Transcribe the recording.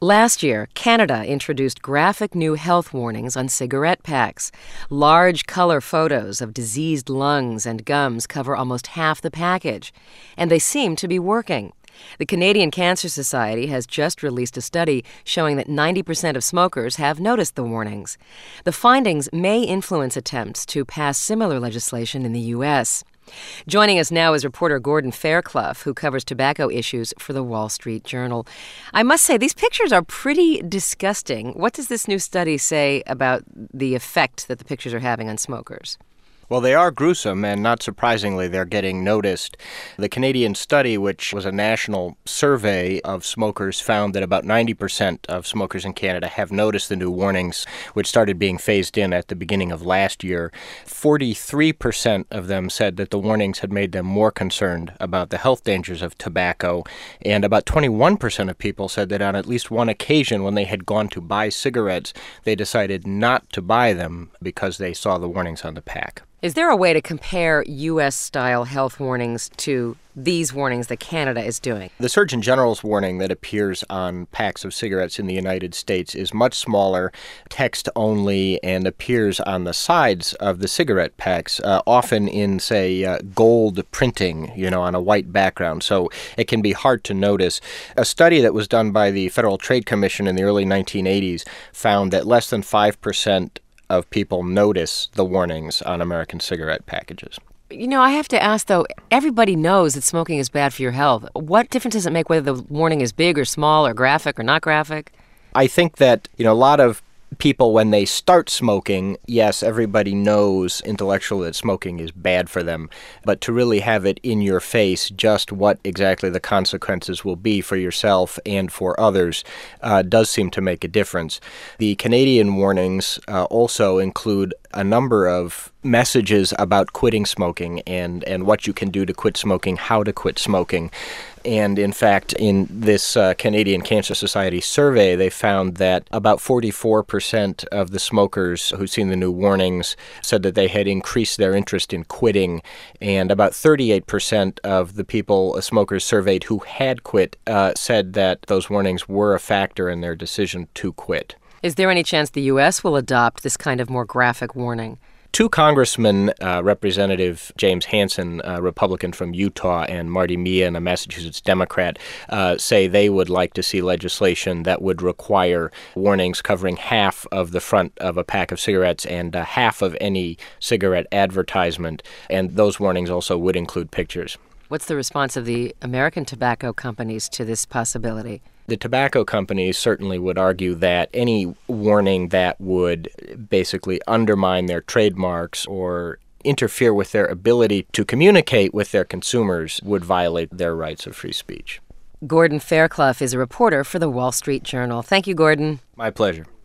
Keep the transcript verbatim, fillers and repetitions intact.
Last year, Canada introduced graphic new health warnings on cigarette packs. Large color photos of diseased lungs and gums cover almost half the package, and they seem to be working. The Canadian Cancer Society has just released a study showing that ninety percent of smokers have noticed the warnings. The findings may influence attempts to pass similar legislation in the U S Joining us now is reporter Gordon Fairclough, who covers tobacco issues for the Wall Street Journal. I must say, these pictures are pretty disgusting. What does this new study say about the effect that the pictures are having on smokers? Well, they are gruesome, and not surprisingly, they're getting noticed. The Canadian study, which was a national survey of smokers, found that about ninety percent of smokers in Canada have noticed the new warnings, which started being phased in at the beginning of last year. forty-three percent of them said that the warnings had made them more concerned about the health dangers of tobacco, and about twenty-one percent of people said that on at least one occasion when they had gone to buy cigarettes, they decided not to buy them because they saw the warnings on the pack. Is there a way to compare U S-style health warnings to these warnings that Canada is doing? The Surgeon General's warning that appears on packs of cigarettes in the United States is much smaller, text only, and appears on the sides of the cigarette packs, uh, often in, say, uh, gold printing, you know, on a white background. So it can be hard to notice. A study that was done by the Federal Trade Commission in the early nineteen eighties found that less than five percent of people notice the warnings on American cigarette packages. You know, I have to ask, though, everybody knows that smoking is bad for your health. What difference does it make whether the warning is big or small or graphic or not graphic? I think that, you know, a lot of people, when they start smoking, yes, everybody knows intellectually that smoking is bad for them, but to really have it in your face just what exactly the consequences will be for yourself and for others uh, does seem to make a difference. The Canadian warnings uh, also include a number of messages about quitting smoking and, and what you can do to quit smoking, how to quit smoking. And in fact, in this uh, Canadian Cancer Society survey, they found that about forty-four percent of the smokers who'd seen the new warnings said that they had increased their interest in quitting, and about thirty-eight percent of the people, uh, smokers surveyed who had quit, uh, said that those warnings were a factor in their decision to quit. Is there any chance the U S will adopt this kind of more graphic warning? Two congressmen, uh, Representative James Hansen, a Republican from Utah, and Marty Meehan, a Massachusetts Democrat, uh, say they would like to see legislation that would require warnings covering half of the front of a pack of cigarettes and uh, half of any cigarette advertisement. And those warnings also would include pictures. What's the response of the American tobacco companies to this possibility? The tobacco companies certainly would argue that any warning that would basically undermine their trademarks or interfere with their ability to communicate with their consumers would violate their rights of free speech. Gordon Fairclough is a reporter for the Wall Street Journal. Thank you, Gordon. My pleasure.